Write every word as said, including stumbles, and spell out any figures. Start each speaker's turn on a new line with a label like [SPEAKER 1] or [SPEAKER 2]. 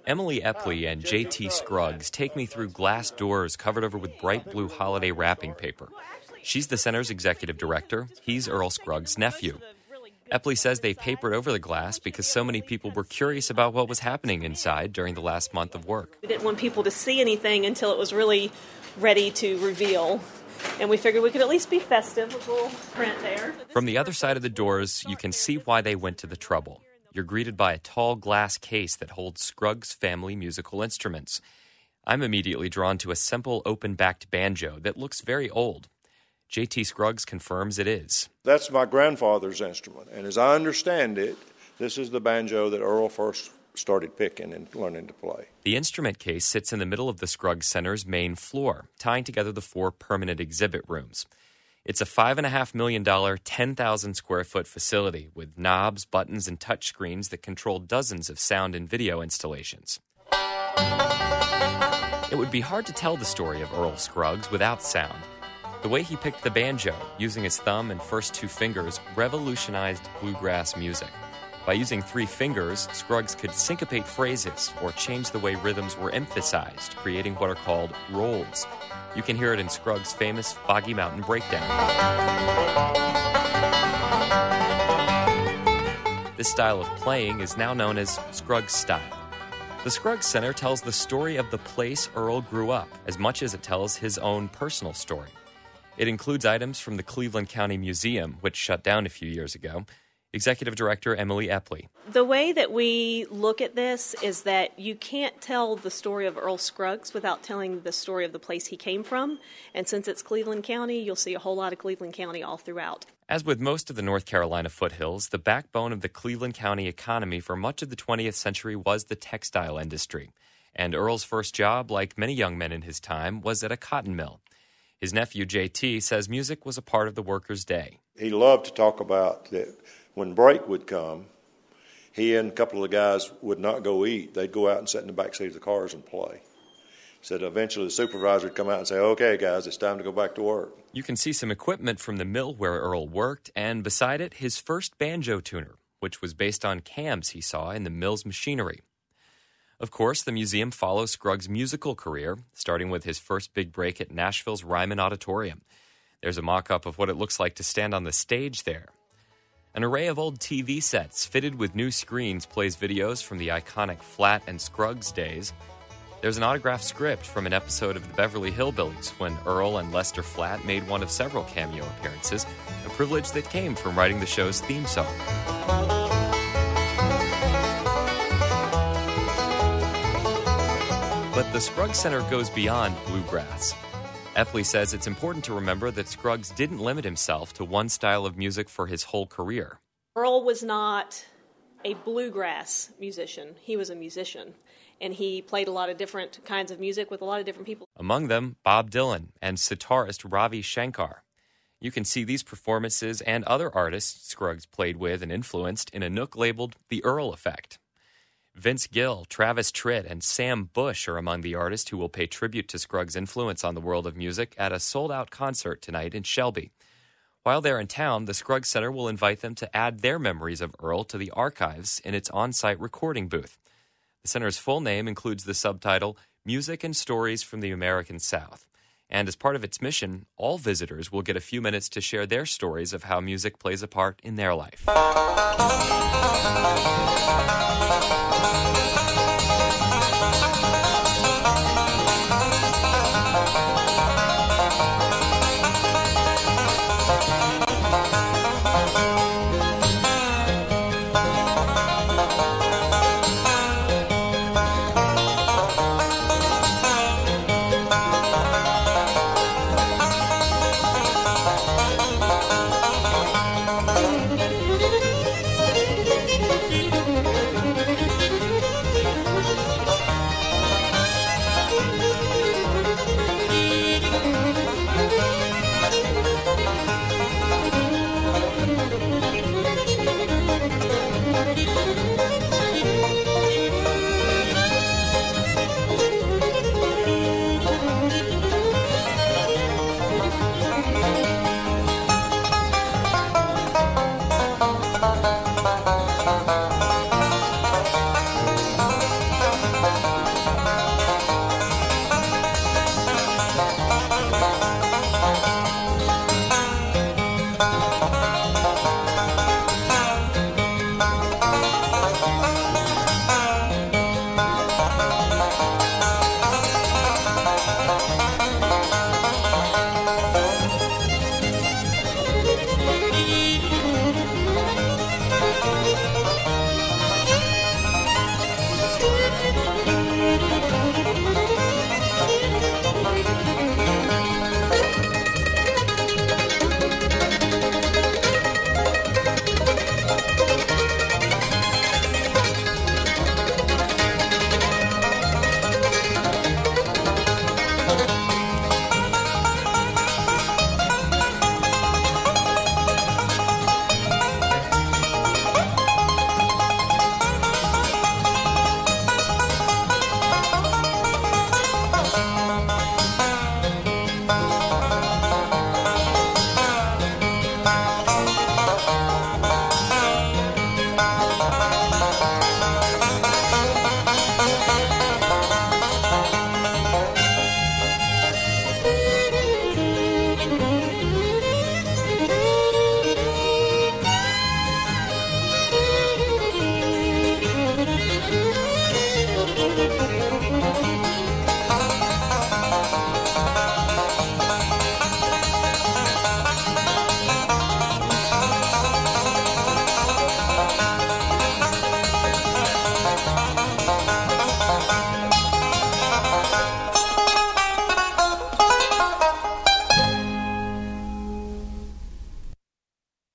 [SPEAKER 1] Emily Epley and J T Scruggs take me through glass doors covered over with bright blue holiday wrapping paper. She's the center's executive director. He's Earl Scruggs' nephew. Epley says they papered over the glass because so many people were curious about what was happening inside during the last month of work.
[SPEAKER 2] We didn't want people to see anything until it was really ready to reveal. And we figured we could at least be festive with a little print there.
[SPEAKER 1] From the other side of the doors, you can see why they went to the trouble. You're greeted by a tall glass case that holds Scruggs family musical instruments. I'm immediately drawn to a simple open-backed banjo that looks very old. J T Scruggs confirms it is.
[SPEAKER 3] That's my grandfather's instrument, and as I understand it, this is the banjo that Earl first started picking and learning to play.
[SPEAKER 1] The instrument case sits in the middle of the Scruggs Center's main floor, tying together the four permanent exhibit rooms. It's a five point five million dollars, ten thousand square foot facility with knobs, buttons, and touchscreens that control dozens of sound and video installations. It would be hard to tell the story of Earl Scruggs without sound. The way he picked the banjo, using his thumb and first two fingers, revolutionized bluegrass music. By using three fingers, Scruggs could syncopate phrases or change the way rhythms were emphasized, creating what are called rolls. You can hear it in Scruggs' famous Boggy Mountain Breakdown. This style of playing is now known as Scruggs style. The Scruggs Center tells the story of the place Earl grew up, as much as it tells his own personal story. It includes items from the Cleveland County Museum, which shut down a few years ago. Executive Director Emily Epley.
[SPEAKER 2] The way that we look at this is that you can't tell the story of Earl Scruggs without telling the story of the place he came from. And since it's Cleveland County, you'll see a whole lot of Cleveland County all throughout.
[SPEAKER 1] As with most of the North Carolina foothills, the backbone of the Cleveland County economy for much of the twentieth century was the textile industry. And Earl's first job, like many young men in his time, was at a cotton mill. His nephew, J T, says music was a part of the workers' day.
[SPEAKER 3] He loved to talk about that. When break would come, he and a couple of the guys would not go eat. They'd go out and sit in the back seat of the cars and play. He said eventually the supervisor would come out and say, okay, guys, it's time to go back to work.
[SPEAKER 1] You can see some equipment from the mill where Earl worked, and beside it, his first banjo tuner, which was based on cams he saw in the mill's machinery. Of course, the museum follows Scruggs' musical career, starting with his first big break at Nashville's Ryman Auditorium. There's a mock-up of what it looks like to stand on the stage there. An array of old T V sets fitted with new screens plays videos from the iconic Flat and Scruggs days. There's an autographed script from an episode of the Beverly Hillbillies when Earl and Lester Flatt made one of several cameo appearances, a privilege that came from writing the show's theme song. But the Scruggs Center goes beyond bluegrass. Epley says it's important to remember that Scruggs didn't limit himself to one style of music for his whole career.
[SPEAKER 2] Earl was not a bluegrass musician. He was a musician, and he played a lot of different kinds of music with a lot of different people.
[SPEAKER 1] Among them, Bob Dylan and sitarist Ravi Shankar. You can see these performances and other artists Scruggs played with and influenced in a nook labeled The Earl Effect. Vince Gill, Travis Tritt, and Sam Bush are among the artists who will pay tribute to Scruggs' influence on the world of music at a sold-out concert tonight in Shelby. While they're in town, the Scruggs Center will invite them to add their memories of Earl to the archives in its on-site recording booth. The center's full name includes the subtitle, Music and Stories from the American South. And as part of its mission, all visitors will get a few minutes to share their stories of how music plays a part in their life.